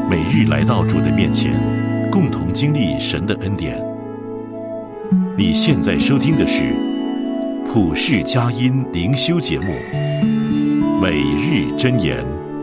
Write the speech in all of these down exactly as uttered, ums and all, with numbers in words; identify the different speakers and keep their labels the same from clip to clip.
Speaker 1: 每日来到主的面前，共同经历神的恩典。你现在收听的是普世佳音灵修节目《每日箴言》。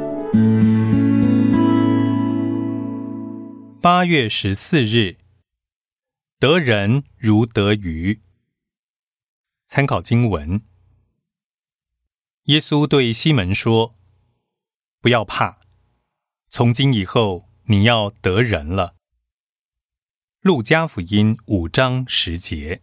Speaker 2: 八月十四日，得人如得鱼。参考经文，耶稣对西门说：不要怕，从今以后你要得人了。路加福音五章十节。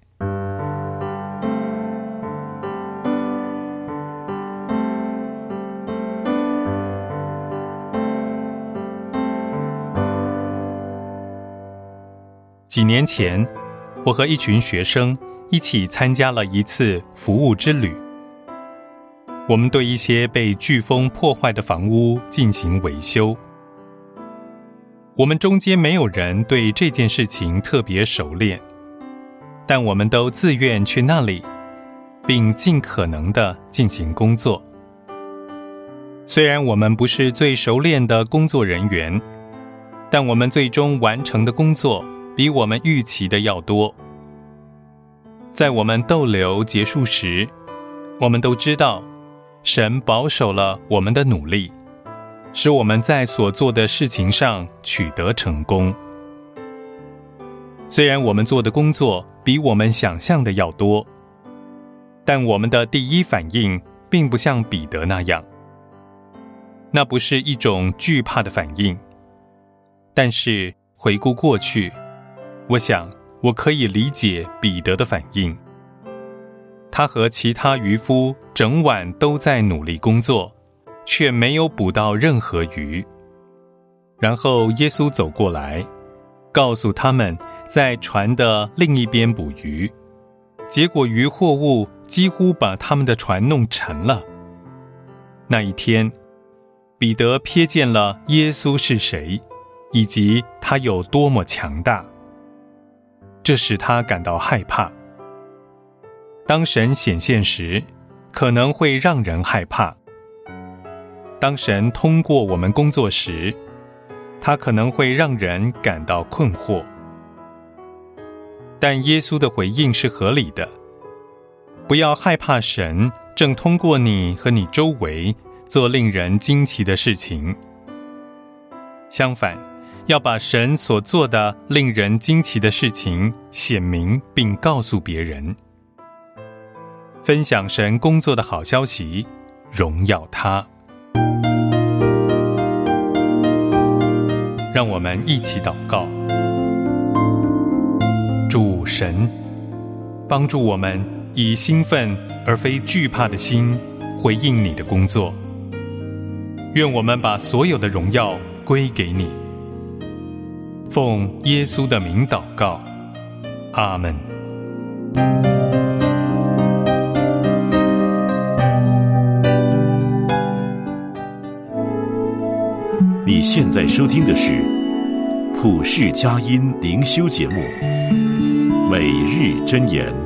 Speaker 2: 几年前，我和一群学生一起参加了一次服务之旅。我们对一些被飓风破坏的房屋进行维修。我们中间没有人对这件事情特别熟练，但我们都自愿去那里，并尽可能地进行工作。虽然我们不是最熟练的工作人员，但我们最终完成的工作比我们预期的要多。在我们逗留结束时，我们都知道神保守了我们的努力，使我们在所做的事情上取得成功。虽然我们做的工作比我们想象的要多，但我们的第一反应并不像彼得那样。那不是一种惧怕的反应，但是回顾过去，我想我可以理解彼得的反应。他和其他渔夫整晚都在努力工作，却没有捕到任何鱼。然后耶稣走过来，告诉他们在船的另一边捕鱼，结果渔货物几乎把他们的船弄沉了。那一天，彼得瞥见了耶稣是谁，以及他有多么强大。这使他感到害怕。当神显现时，可能会让人害怕。当神通过我们工作时，他可能会让人感到困惑。但耶稣的回应是合理的。不要害怕神正通过你和你周围做令人惊奇的事情。相反，要把神所做的令人惊奇的事情显明并告诉别人，分享神工作的好消息，荣耀他。让我们一起祷告。主神，帮助我们以兴奋而非惧怕的心回应你的工作。愿我们把所有的荣耀归给你。奉耶稣的名祷告，阿们。
Speaker 1: 你现在收听的是普世佳音灵修节目《每日箴言》。